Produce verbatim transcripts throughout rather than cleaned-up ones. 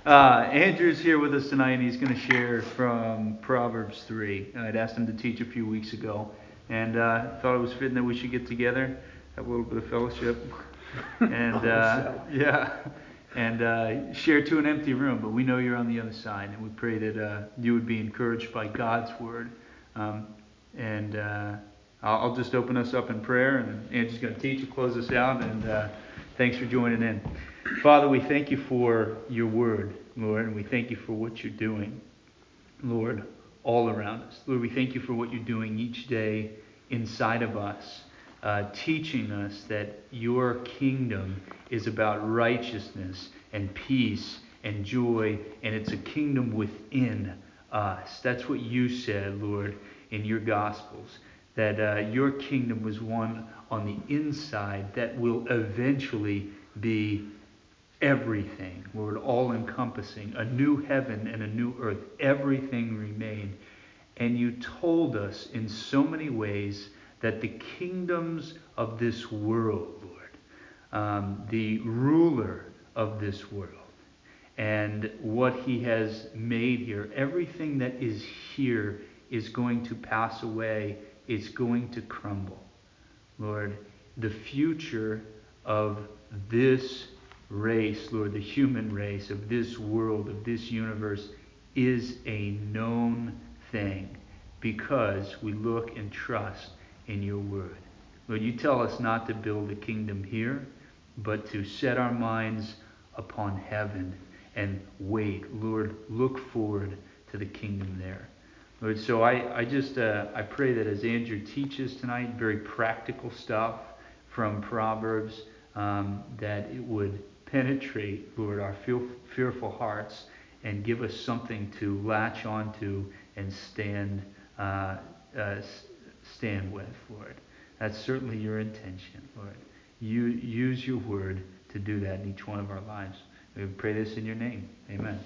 Uh, Andrew's here with us tonight, and he's going to share from Proverbs three. I'd asked him to teach a few weeks ago, and uh, thought it was fitting that we should get together, have a little bit of fellowship, and uh, yeah, and uh, share to an empty room. But we know you're on the other side, and we pray that uh, you would be encouraged by God's word. Um, and uh, I'll, I'll just open us up in prayer, and Andrew's going to teach and close us out. And uh, thanks for joining in. Father, we thank you for your word, Lord, and we thank you for what you're doing, Lord, all around us. Lord, we thank you for what you're doing each day inside of us, uh, teaching us that your kingdom is about righteousness and peace and joy, and it's a kingdom within us. That's what you said, Lord, in your Gospels, that uh, your kingdom was one on the inside that will eventually be everything, Lord, all-encompassing, a new heaven and a new earth. Everything remained. And you told us in so many ways that the kingdoms of this world, Lord, um, the ruler of this world, and what he has made here, everything that is here is going to pass away. It's going to crumble. Lord, the future of this race, Lord, the human race, of this world, of this universe, is a known thing because we look and trust in your word. Lord, you tell us not to build a kingdom here, but to set our minds upon heaven and wait. Lord, look forward to the kingdom there. Lord, so I, I just uh, I pray that as Andrew teaches tonight, very practical stuff from Proverbs, um, that it would penetrate, Lord, our fear, fearful hearts and give us something to latch onto and stand uh, uh, stand with, Lord. That's certainly your intention, Lord. You use your word to do that in each one of our lives. We pray this in your name. Amen.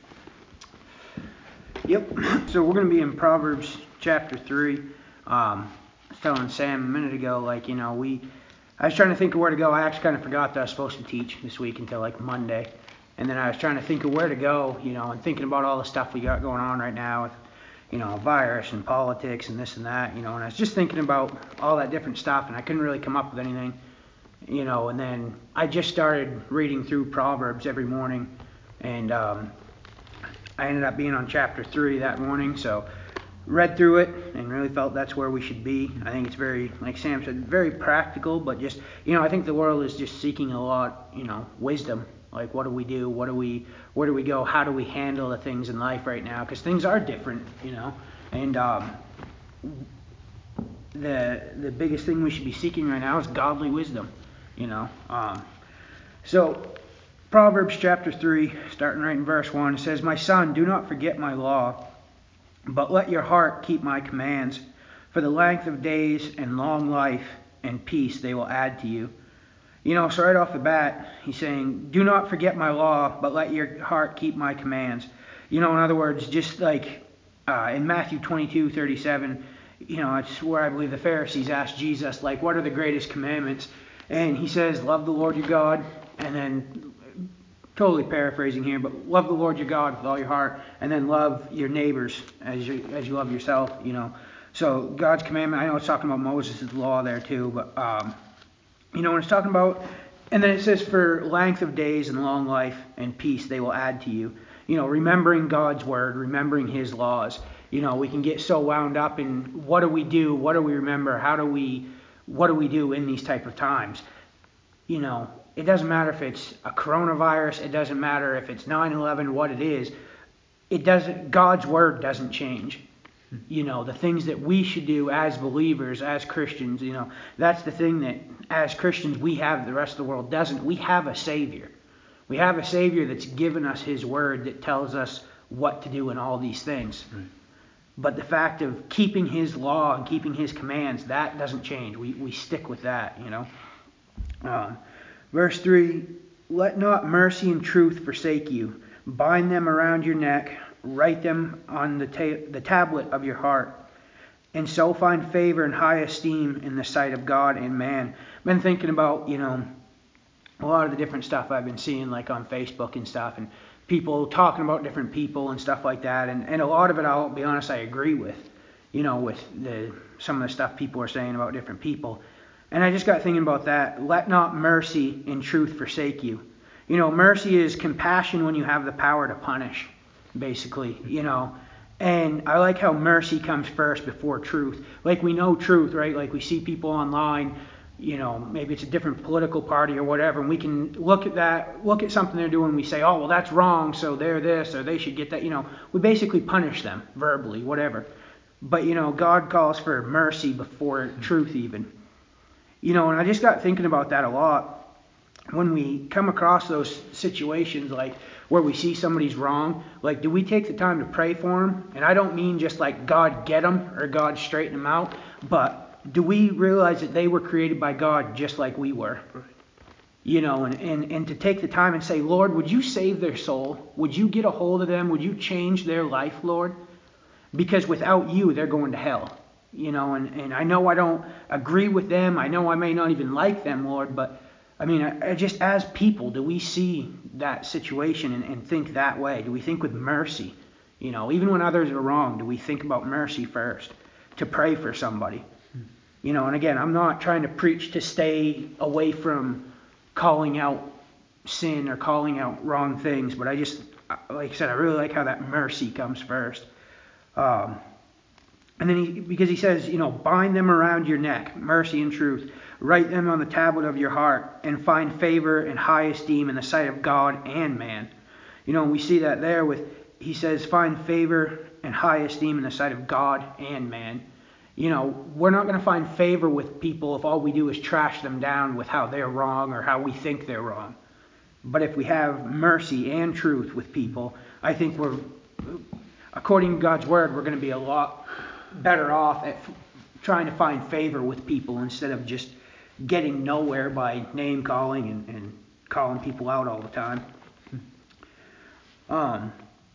Yep. So we're going to be in Proverbs chapter three. Um, I was telling Sam a minute ago, like, you know, we, I was trying to think of where to go. I actually kind of forgot that I was supposed to teach this week until like Monday. And then I was trying to think of where to go, you know, and thinking about all the stuff we got going on right now with, you know, virus and politics and this and that, you know, and I was just thinking about all that different stuff and I couldn't really come up with anything, you know, and then I just started reading through Proverbs every morning, and um, I ended up being on chapter three that morning, so read through it and really felt that's where we should be. I think it's very, like Sam said, very practical, but just, you know, I think the world is just seeking a lot, you know, wisdom. Like, what do we do? What do we, where do we go? How do we handle the things in life right now? Because things are different, you know, and um, the the biggest thing we should be seeking right now is godly wisdom, you know. Um, so, Proverbs chapter three, starting right in verse one, it says, "My son, do not forget my law, but let your heart keep my commands. For the length of days and long life and peace they will add to you." You know, so right off the bat, he's saying, do not forget my law, but let your heart keep my commands. You know, in other words, just like uh, in Matthew twenty-two thirty-seven, you know, it's where I believe the Pharisees asked Jesus, like, what are the greatest commandments? And he says, love the Lord your God, and then, totally paraphrasing here, but love the Lord your God with all your heart, and then love your neighbors as you, as you love yourself, you know. So God's commandment, I know it's talking about Moses' law there too, but, um, you know, when it's talking about, and then it says for length of days and long life and peace they will add to you. You know, remembering God's word, remembering his laws. You know, we can get so wound up in what do we do, what do we remember, how do we, what do we do in these type of times. You know, it doesn't matter if it's a coronavirus, it doesn't matter if it's nine eleven, what it is. It doesn't, God's word doesn't change. You know, the things that we should do as believers, as Christians, you know, that's the thing that as Christians we have, the rest of the world doesn't. We have a Savior. We have a Savior that's given us his word that tells us what to do in all these things. Right. But the fact of keeping his law and keeping his commands, that doesn't change. We we stick with that, you know. Um, verse three, let not mercy and truth forsake you. Bind them around your neck. Write them on the ta- the tablet of your heart, and so find favor and high esteem in the sight of God and man. I've been thinking about, you know, a lot of the different stuff I've been seeing, like on Facebook and stuff, and people talking about different people and stuff like that. And, and a lot of it, I'll be honest, I agree with, you know, with the some of the stuff people are saying about different people. And I just got thinking about that. Let not mercy and truth forsake you. You know, mercy is compassion when you have the power to punish, basically, you know. And I like how mercy comes first before truth. Like we know truth, right? Like we see people online, you know, maybe it's a different political party or whatever, and we can look at that, look at something they're doing, and we say, oh, well, that's wrong, so they're this, or they should get that, you know. We basically punish them verbally, whatever. But, you know, God calls for mercy before truth even. You know, and I just got thinking about that a lot. When we come across those situations, like where we see somebody's wrong, like, do we take the time to pray for them? And I don't mean just like God get them or God straighten them out, but do we realize that they were created by God just like we were? Right. You know, and, and, and to take the time and say, Lord, would you save their soul? Would you get a hold of them? Would you change their life, Lord? Because without you, they're going to hell. You know, and, and I know I don't agree with them. I know I may not even like them, Lord, but I mean, I, I just as people, do we see that situation and, and think that way? Do we think with mercy? You know, even when others are wrong, do we think about mercy first to pray for somebody? You know, and again, I'm not trying to preach to stay away from calling out sin or calling out wrong things, but I just, like I said, I really like how that mercy comes first. Um, and then he, because he says, you know, bind them around your neck, mercy and truth. Write them on the tablet of your heart, and find favor and high esteem in the sight of God and man. You know, and we see that there with, he says, find favor and high esteem in the sight of God and man. You know, we're not going to find favor with people if all we do is trash them down with how they're wrong or how we think they're wrong. But if we have mercy and truth with people, I think we're, according to God's word, we're going to be a lot better off at f- trying to find favor with people instead of just getting nowhere by name calling and, and calling people out all the time. Um,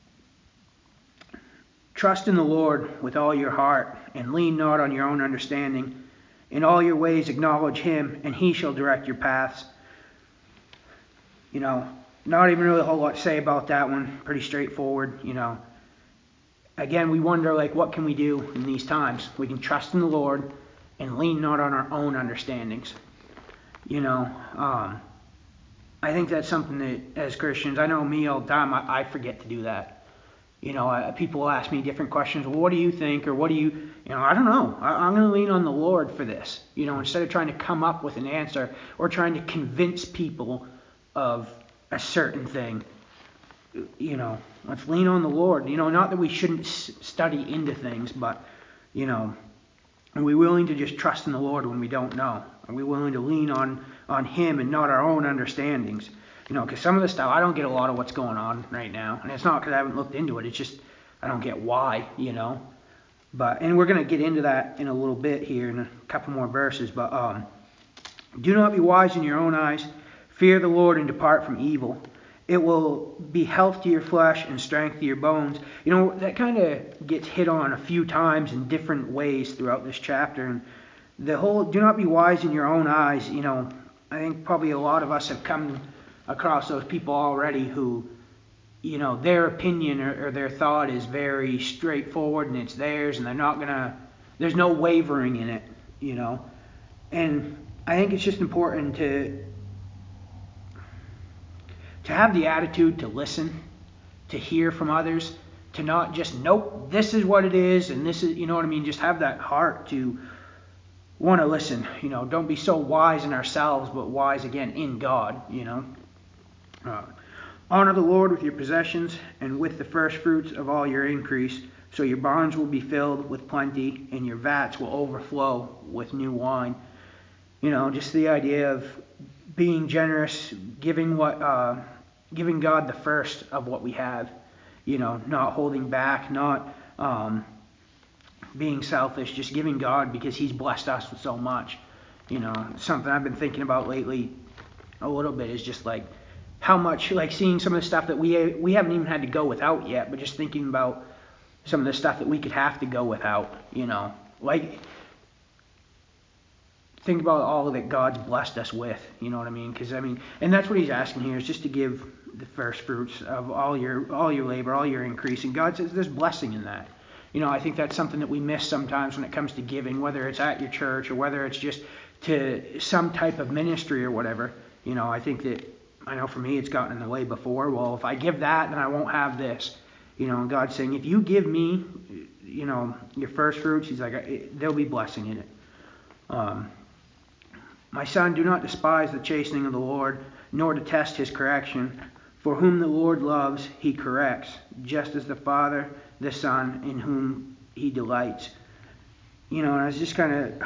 trust in the Lord with all your heart, and lean not on your own understanding. In all your ways acknowledge him, and he shall direct your paths. You know, not even really a whole lot to say about that one. Pretty straightforward, you know. Again, we wonder, like, what can we do in these times? We can trust in the Lord and lean not on our own understandings. You know, um, I think that's something that, as Christians, I know me all the time, I, I forget to do that. You know, I, people ask me different questions. Well, what do you think? Or what do you, you know, I don't know. I, I'm going to lean on the Lord for this. You know, instead of trying to come up with an answer or trying to convince people of a certain thing. You know, let's lean on the Lord. You know, not that we shouldn't s- study into things, but, you know, are we willing to just trust in the Lord when we don't know? Are we willing to lean on, on him and not our own understandings? You know, because some of the stuff, I don't get a lot of what's going on right now. And it's not because I haven't looked into it. It's just, I don't get why, you know. But, and we're going to get into that in a little bit here in a couple more verses. But, um, do not be wise in your own eyes. Fear the Lord and depart from evil. It will be health to your flesh and strength to your bones. You know, that kind of gets hit on a few times in different ways throughout this chapter. And the whole, do not be wise in your own eyes, you know, I think probably a lot of us have come across those people already who, you know, their opinion or, or their thought is very straightforward and it's theirs and they're not going to, there's no wavering in it, you know. And I think it's just important to to have the attitude to listen, to hear from others, to not just, nope, this is what it is, and this is, you know what I mean, just have that heart to want to listen, you know, don't be so wise in ourselves, but wise again in God, you know. Uh, honor the Lord with your possessions and with the first fruits of all your increase, so your barns will be filled with plenty and your vats will overflow with new wine. You know, just the idea of being generous, giving what, uh, giving God the first of what we have, you know, not holding back, not um, being selfish, just giving God because he's blessed us with so much. You know, something I've been thinking about lately a little bit is just like how much, like seeing some of the stuff that we we haven't even had to go without yet, but just thinking about some of the stuff that we could have to go without, you know, like think about all that God's blessed us with. You know what I mean? Because I mean, and that's what he's asking here, is just to give the first fruits of all your all your labor, all your increase. And God says there's blessing in that. You know, I think that's something that we miss sometimes when it comes to giving, whether it's at your church or whether it's just to some type of ministry or whatever. You know, I think that, I know for me it's gotten in the way before. Well, if I give that, then I won't have this. You know, and God's saying, if you give me, you know, your first fruits, he's like, there'll be blessing in it. Um, My son, do not despise the chastening of the Lord, nor detest his correction. For whom the Lord loves, he corrects, just as the Father, the Son, in whom he delights. You know, and I was just kind of,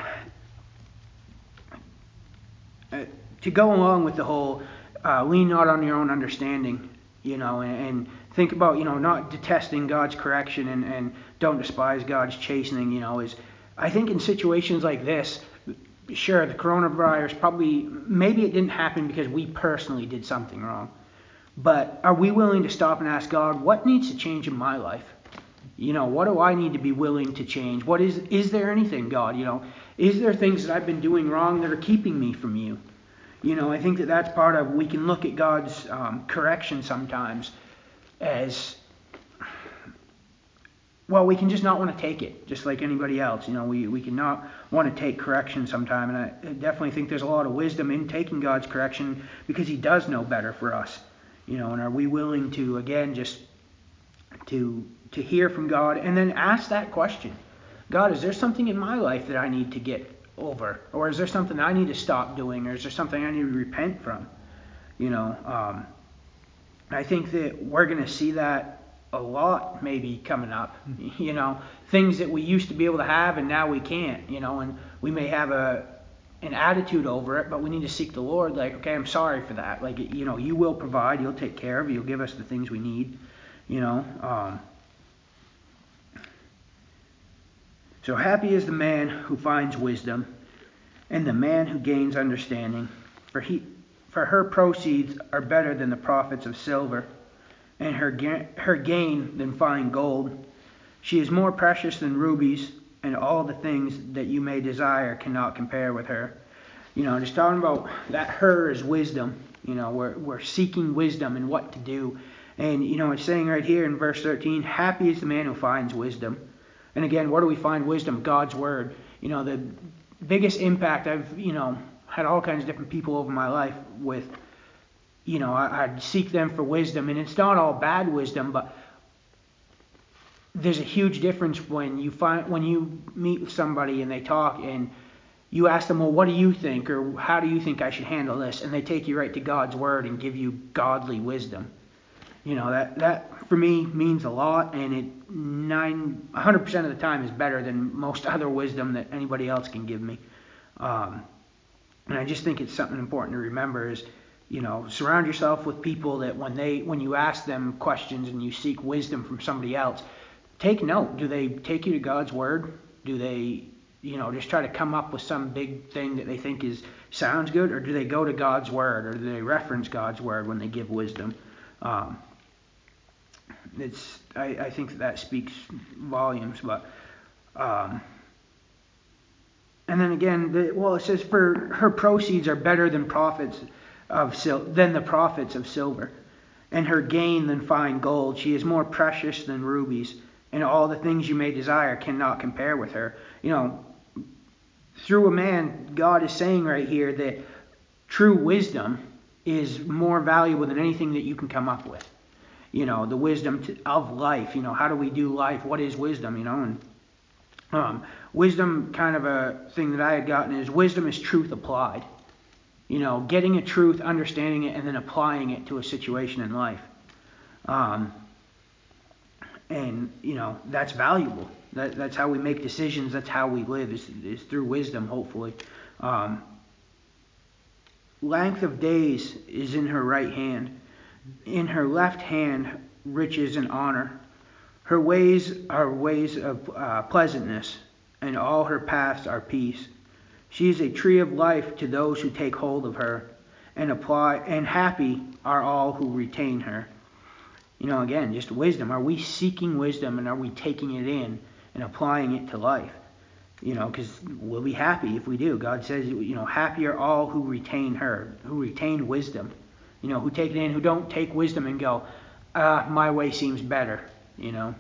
uh, to go along with the whole, uh, lean not on your own understanding, you know, and, and think about, you know, not detesting God's correction and, and don't despise God's chastening, you know, is, I think in situations like this, sure, the coronavirus probably, maybe it didn't happen because we personally did something wrong. But are we willing to stop and ask God, what needs to change in my life? You know, what do I need to be willing to change? What is, is there anything, God? You know, is there things that I've been doing wrong that are keeping me from you? You know, I think that that's part of, we can look at God's um, correction sometimes as, well, we can just not want to take it, just like anybody else. You know, we, we can not want to take correction sometime. And I definitely think there's a lot of wisdom in taking God's correction because he does know better for us. You know, and are we willing to, again, just to to hear from God and then ask that question? God, is there something in my life that I need to get over? Or is there something I need to stop doing? Or is there something I need to repent from? You know, um, I think that we're going to see that a lot maybe coming up, you know, things that we used to be able to have and now we can't, you know, and we may have a an attitude over it, but we need to seek the Lord, like, okay, I'm sorry for that. Like, you know, you will provide, you'll take care of, you'll give us the things we need, you know. Um, so happy is the man who finds wisdom and the man who gains understanding, for he, for her proceeds are better than the profits of silver, and her ga- her gain than fine gold. She is more precious than rubies, and all the things that you may desire cannot compare with her. You know, just talking about that, her is wisdom. You know, we're we're seeking wisdom and what to do. And, you know, it's saying right here in verse thirteen, happy is the man who finds wisdom. And again, where do we find wisdom? God's word. You know, the biggest impact I've, you know, had all kinds of different people over my life with, you know, I, I'd seek them for wisdom. And it's not all bad wisdom, but there's a huge difference when you find when you meet with somebody and they talk and you ask them, well, what do you think, or how do you think I should handle this? And they take you right to God's word and give you godly wisdom. You know, that that for me means a lot, and it nine one hundred percent of the time is better than most other wisdom that anybody else can give me. Um, and I just think it's something important to remember is, you know, surround yourself with people that when they when you ask them questions and you seek wisdom from somebody else, take note. Do they take you to God's word? Do they, you know, just try to come up with some big thing that they think is sounds good, or do they go to God's word, or do they reference God's word when they give wisdom? Um, it's I, I think that, that speaks volumes. But um, and then again, the, well, it says for her proceeds are better than profits of sil- than the profits of silver, and her gain than fine gold. She is more precious than rubies, and all the things you may desire cannot compare with her. You know, through a man, God is saying right here that true wisdom is more valuable than anything that you can come up with. You know, the wisdom to, of life. You know, how do we do life? What is wisdom? You know, and um, wisdom, kind of a thing that I had gotten is wisdom is truth applied. You know, getting a truth, understanding it, and then applying it to a situation in life. Um, and, you know, that's valuable. That, that's how we make decisions. That's how we live, is, is through wisdom, hopefully. Um, length of days is in her right hand. In her left hand, riches and honor. Her ways are ways of uh, pleasantness, and all her paths are peace. She is a tree of life to those who take hold of her, and apply. And happy are all who retain her. You know, again, just wisdom. Are we seeking wisdom, and are we taking it in and applying it to life? You know, because we'll be happy if we do. God says, you know, happy are all who retain her, who retain wisdom. You know, who take it in, who don't take wisdom and go, ah, my way seems better. You know.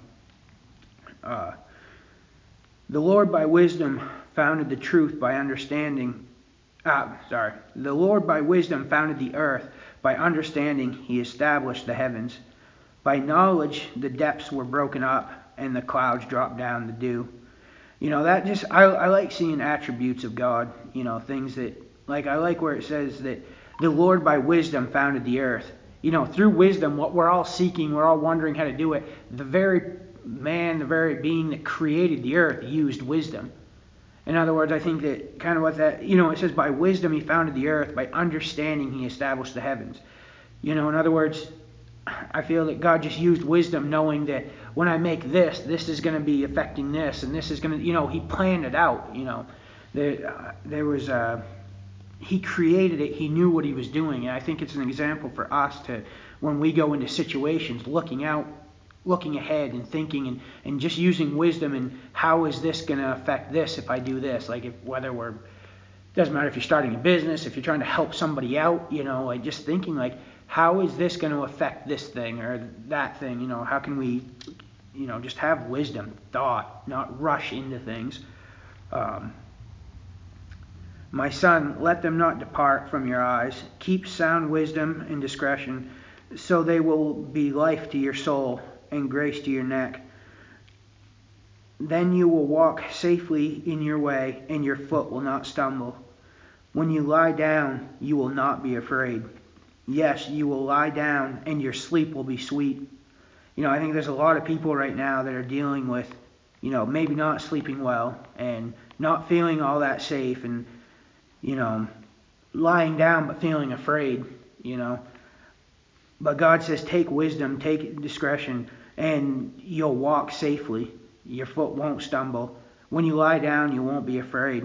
Uh, the Lord by wisdom founded the truth by understanding. Ah, sorry. The Lord by wisdom founded the earth. By understanding, he established the heavens. By knowledge, the depths were broken up, and the clouds dropped down the dew. You know, that just, I, I like seeing attributes of God, you know, things that, like, I like where it says that the Lord by wisdom founded the earth. You know, through wisdom, what we're all seeking, we're all wondering how to do it. The very man, the very being that created the earth used wisdom. In other words, I think that kind of what that, you know, it says by wisdom he founded the earth, by understanding he established the heavens. You know, in other words, I feel that God just used wisdom, knowing that when I make this, this is going to be affecting this, and this is going to, you know, he planned it out, you know. There, uh, there was, uh, he created it, he knew what he was doing, and I think it's an example for us to, when we go into situations, looking out, looking ahead and thinking and, and just using wisdom and how is this going to affect this if I do this, like if whether we're, doesn't matter if you're starting a business, if you're trying to help somebody out, you know, like just thinking like, how is this going to affect this thing or that thing? You know, how can we, you know, just have wisdom, thought, not rush into things. Um, My son, let them not depart from your eyes. Keep sound wisdom and discretion, so they will be life to your soul and grace to your neck. Then you will walk safely in your way, and your foot will not stumble. When you lie down, you will not be afraid. Yes, you will lie down and your sleep will be sweet. You know, I think there's a lot of people right now that are dealing with, you know, maybe not sleeping well and not feeling all that safe and, you know, lying down but feeling afraid, you know. But God says take wisdom, take discretion, and you'll walk safely. Your foot won't stumble. When you lie down, you won't be afraid.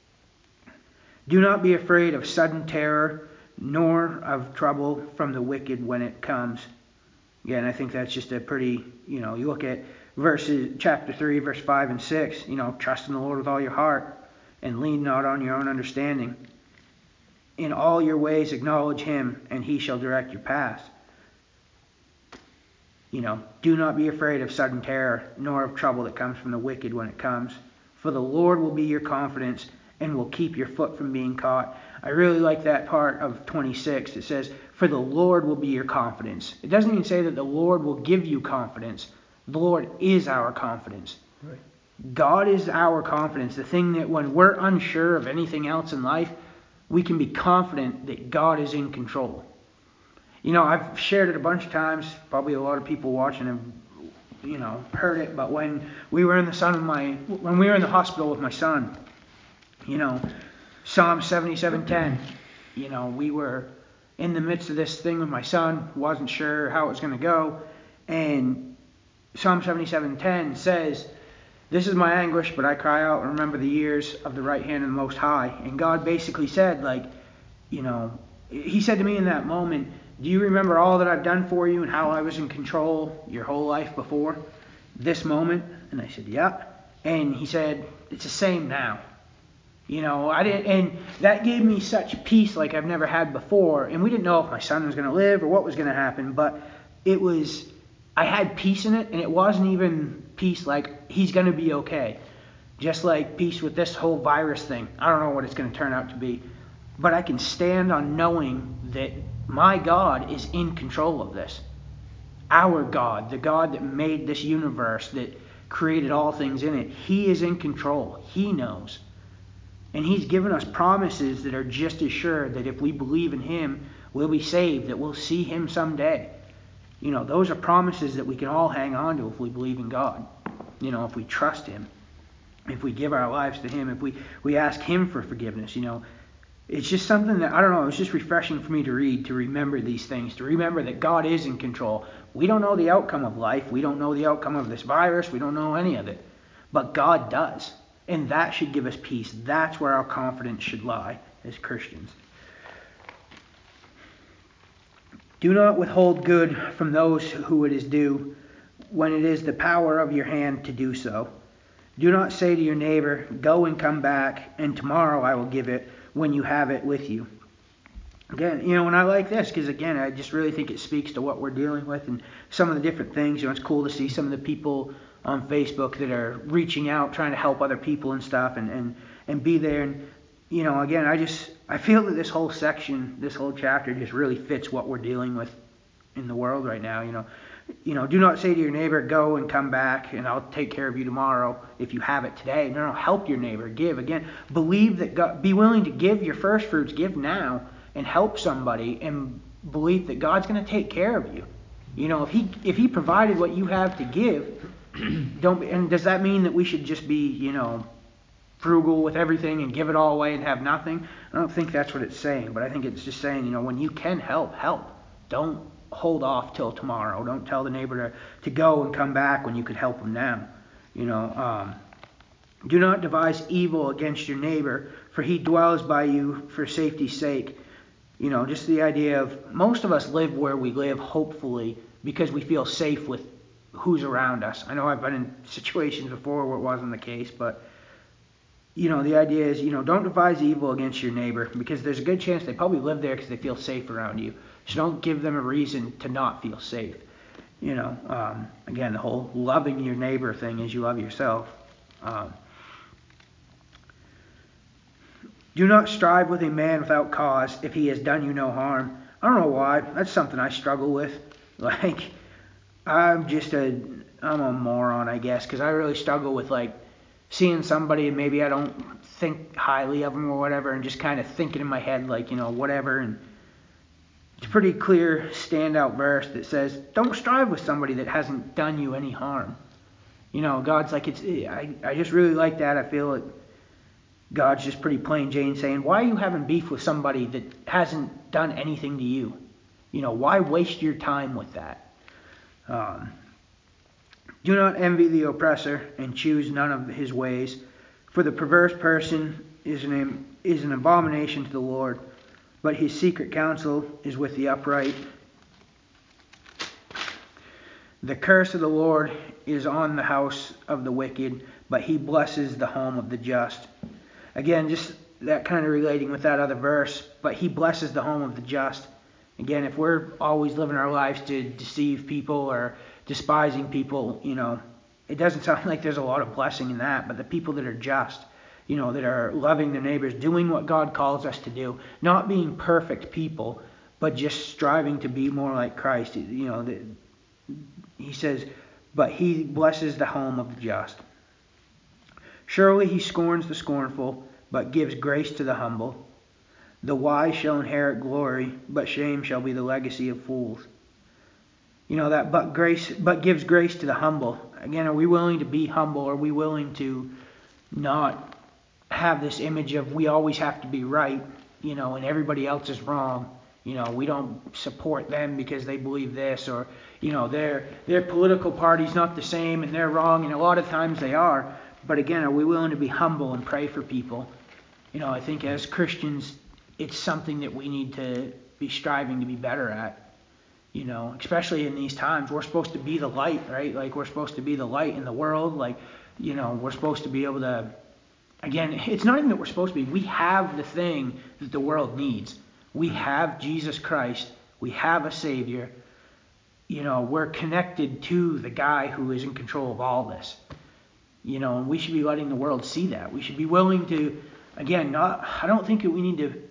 Do not be afraid of sudden terror, nor of trouble from the wicked when it comes. Again, I think that's just a pretty, you know, you look at verses, chapter three, verse five and six, you know, trust in the Lord with all your heart and lean not on your own understanding. In all your ways acknowledge him, and he shall direct your paths. You know, do not be afraid of sudden terror, nor of trouble that comes from the wicked when it comes. For the Lord will be your confidence and will keep your foot from being caught. I really like that part of twenty-six. It says, for the Lord will be your confidence. It doesn't even say that the Lord will give you confidence. The Lord is our confidence. Right. God is our confidence. The thing that when we're unsure of anything else in life, we can be confident that God is in control. You know, I've shared it a bunch of times. Probably a lot of people watching have, you know, heard it. But when we were in the son of my, when we were in the hospital with my son, you know, Psalm seventy-seven ten, you know, we were in the midst of this thing with my son, wasn't sure how it was going to go, and Psalm seventy-seven ten says, this is my anguish, but I cry out and remember the years of the right hand of the Most High. And God basically said, like, you know, he said to me in that moment, do you remember all that I've done for you and how I was in control your whole life before this moment? And I said, yep. And he said, it's the same now. You know, I didn't, and that gave me such peace like I've never had before. And we didn't know if my son was going to live or what was going to happen, but it was, I had peace in it, and it wasn't even peace like he's going to be okay. Just like peace with this whole virus thing. I don't know what it's going to turn out to be, but I can stand on knowing that my God is in control of this. Our God, the God that made this universe, that created all things in it, he is in control. He knows. And he's given us promises that are just as sure that if we believe in him, we'll be saved, that we'll see him someday. You know, those are promises that we can all hang on to if we believe in God. You know, if we trust him, if we give our lives to him, if we, we ask him for forgiveness, you know. It's just something that, I don't know, it was just refreshing for me to read, to remember these things, to remember that God is in control. We don't know the outcome of life. We don't know the outcome of this virus. We don't know any of it. But God does. And that should give us peace. That's where our confidence should lie as Christians. Do not withhold good from those who it is due, when it is the power of your hand to do so. Do not say to your neighbor, go and come back, and tomorrow I will give it when you have it with you. Again, you know, and I like this because, again, I just really think it speaks to what we're dealing with and some of the different things. You know, it's cool to see some of the people on Facebook that are reaching out, trying to help other people and stuff, and, and, and be there. And, you know, again, I just, I feel that this whole section, this whole chapter just really fits what we're dealing with in the world right now, you know. You know, do not say to your neighbor, go and come back, and I'll take care of you tomorrow if you have it today. No, no, help your neighbor. Give. Again, believe that God, be willing to give your first fruits. Give now and help somebody, and believe that God's going to take care of you. You know, if he if he provided what you have to give, don't. And does that mean that we should just be, you know, frugal with everything and give it all away and have nothing? I don't think that's what it's saying, but I think it's just saying, you know, when you can help, help. Don't hold off till tomorrow. Don't tell the neighbor to, to go and come back when you could help them now. You know, um, do not devise evil against your neighbor, for he dwells by you for safety's sake. You know, just the idea of most of us live where we live, hopefully, because we feel safe with who's around us. I know I've been in situations before where it wasn't the case, but, you know, the idea is, you know, don't devise evil against your neighbor, because there's a good chance they probably live there because they feel safe around you. So don't give them a reason to not feel safe. You know, um, again, the whole loving your neighbor thing as you love yourself. Um, do not strive with a man without cause if he has done you no harm. I don't know why. That's something I struggle with. Like, I'm just a, I'm a moron, I guess, because I really struggle with, like, seeing somebody and maybe I don't think highly of them or whatever, and just kind of thinking in my head, like, you know, whatever, and it's a pretty clear standout verse that says, don't strive with somebody that hasn't done you any harm. You know, God's like, it's. I, I just really like that. I feel like God's just pretty plain Jane saying, why are you having beef with somebody that hasn't done anything to you? You know, why waste your time with that? Um, do not envy the oppressor and choose none of his ways, for the perverse person is an, is an abomination to the Lord, but his secret counsel is with the upright. The curse of the Lord is on the house of the wicked, but he blesses the home of the just. Again, just that kind of relating with that other verse, but he blesses the home of the just. Again, if we're always living our lives to deceive people or despising people, you know, it doesn't sound like there's a lot of blessing in that, but the people that are just, you know, that are loving their neighbors, doing what God calls us to do, not being perfect people, but just striving to be more like Christ. You know, the, he says, but he blesses the home of the just. Surely he scorns the scornful, but gives grace to the humble. The wise shall inherit glory, but shame shall be the legacy of fools. You know, that but grace, but gives grace to the humble. Again, are we willing to be humble? Are we willing to not have this image of we always have to be right, you know, and everybody else is wrong? You know, we don't support them because they believe this, or, you know, their their political party's not the same and they're wrong, and a lot of times they are. But again, are we willing to be humble and pray for people? You know, I think as Christians, it's something that we need to be striving to be better at. You know, especially in these times, we're supposed to be the light, right? Like, we're supposed to be the light in the world. Like, you know, we're supposed to be able to, again, it's not even that we're supposed to be. We have the thing that the world needs. We have Jesus Christ. We have a Savior. You know, we're connected to the guy who is in control of all this. You know, and we should be letting the world see that. We should be willing to, again, not, I don't think that we need to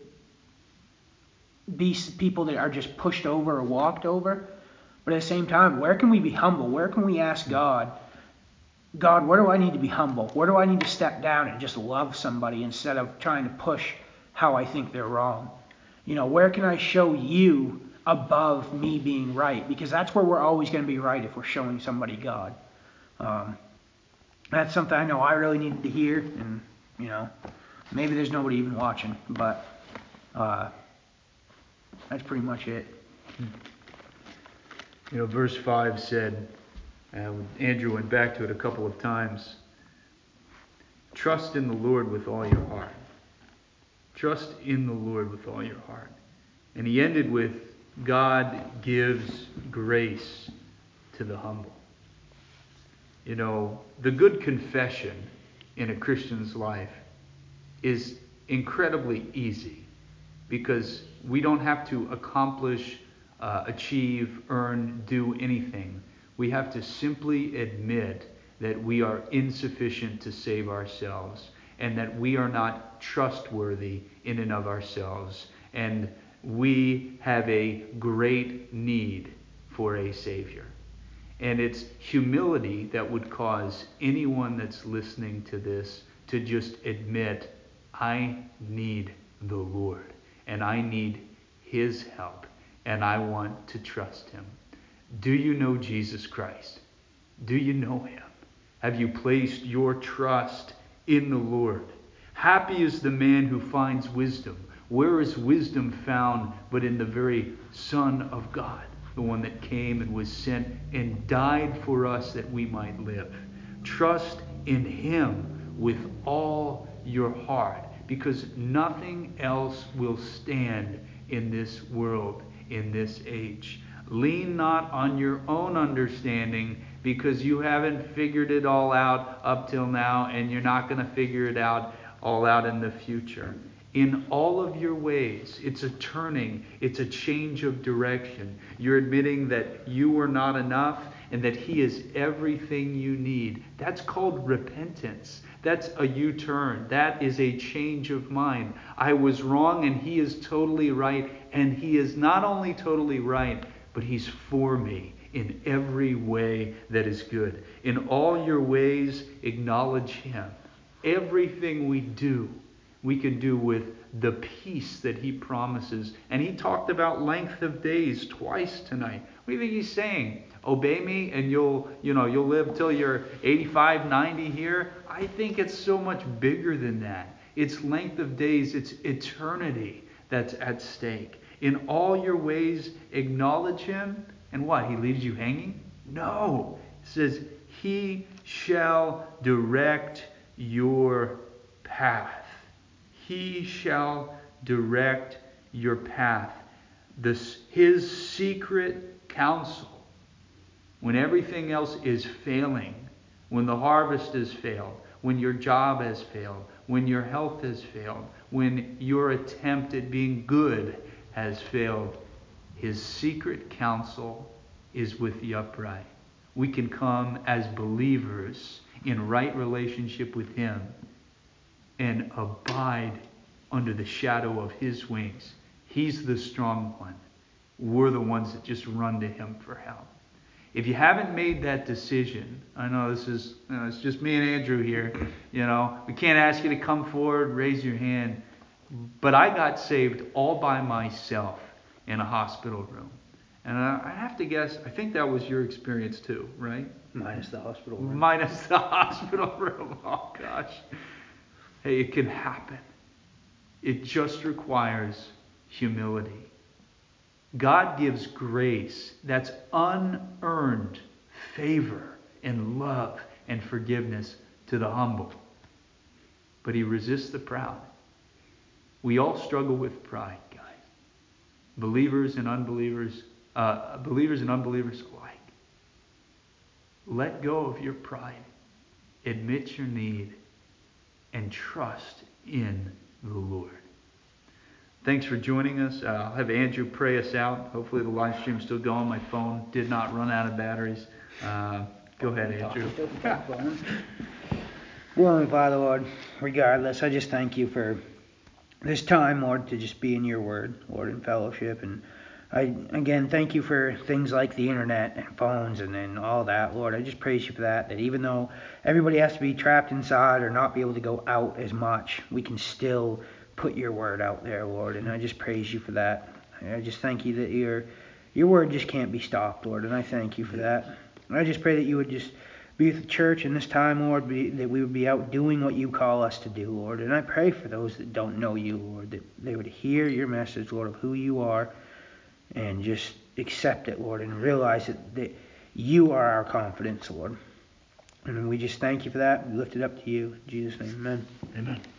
be people that are just pushed over or walked over. But at the same time, where can we be humble? Where can we ask God, God, where do I need to be humble? Where do I need to step down and just love somebody instead of trying to push how I think they're wrong? You know, where can I show you above me being right? Because that's where we're always going to be right, if we're showing somebody God. Um, that's something I know I really needed to hear. And, you know, maybe there's nobody even watching. But uh, that's pretty much it. You know, verse five said, uh, Andrew went back to it a couple of times, trust in the Lord with all your heart. Trust in the Lord with all your heart. And he ended with, God gives grace to the humble. You know, the good confession in a Christian's life is incredibly easy, because we don't have to accomplish, uh, achieve, earn, do anything. We have to simply admit that we are insufficient to save ourselves, and that we are not trustworthy in and of ourselves, and we have a great need for a Savior. And it's humility that would cause anyone that's listening to this to just admit, I need the Lord, and I need His help, and I want to trust Him. Do you know Jesus Christ? Do you know Him? Have you placed your trust in the Lord? Happy is the man who finds wisdom. Where is wisdom found but in the very Son of God, the one that came and was sent and died for us that we might live? Trust in Him with all your heart, because nothing else will stand in this world, in this age. Lean not on your own understanding, because you haven't figured it all out up till now, and you're not going to figure it out all out in the future. In all of your ways, it's a turning, it's a change of direction. You're admitting that you are not enough and that He is everything you need. That's called repentance. That's a U-turn. That is a change of mind. I was wrong and He is totally right. And He is not only totally right, but He's for me in every way that is good. In all your ways, acknowledge Him. Everything we do, we can do with the peace that He promises. And He talked about length of days twice tonight. What do you think He's saying? Obey me and you'll, you know, you'll live till you're eighty-five, ninety here? I think it's so much bigger than that. It's length of days, it's eternity that's at stake. In all your ways, acknowledge Him. And what? He leaves you hanging? No. It says, He shall direct your path. He shall direct your path. This, His secret counsel. When everything else is failing, when the harvest has failed, when your job has failed, when your health has failed, when your attempt at being good has failed, His secret counsel is with the upright. We can come as believers in right relationship with Him and abide under the shadow of His wings. He's the strong one. We're the ones that just run to Him for help. If you haven't made that decision, I know this is, you know, it's just me and Andrew here. You know, we can't ask you to come forward, raise your hand. But I got saved all by myself in a hospital room. And I have to guess, I think that was your experience too, right? Minus the hospital room. Minus the hospital room. Oh, gosh. Hey, it can happen. It just requires humility. God gives grace that's unearned favor and love and forgiveness to the humble. But He resists the proud. We all struggle with pride, guys. Believers and unbelievers, uh, believers and unbelievers alike. Let go of your pride. Admit your need and trust in the Lord. Thanks for joining us. Uh, I'll have Andrew pray us out. Hopefully the live stream's still going. My phone did not run out of batteries. Uh, go ahead, Andrew. Well, Father, Lord, regardless, I just thank You for this time, Lord, to just be in Your Word, Lord, in fellowship. And I, again, thank You for things like the internet and phones and then all that, Lord. I just praise You for that, that even though everybody has to be trapped inside or not be able to go out as much, we can still put Your Word out there, Lord. And I just praise You for that. I just thank You that Your Your Word just can't be stopped, Lord. And I thank You for that. And I just pray that You would just be with the church in this time, Lord, be, that we would be out doing what You call us to do, Lord. And I pray for those that don't know You, Lord, that they would hear Your message, Lord, of who You are and just accept it, Lord, and realize that, that You are our confidence, Lord. And we just thank You for that. We lift it up to You. In Jesus' name, amen. Amen.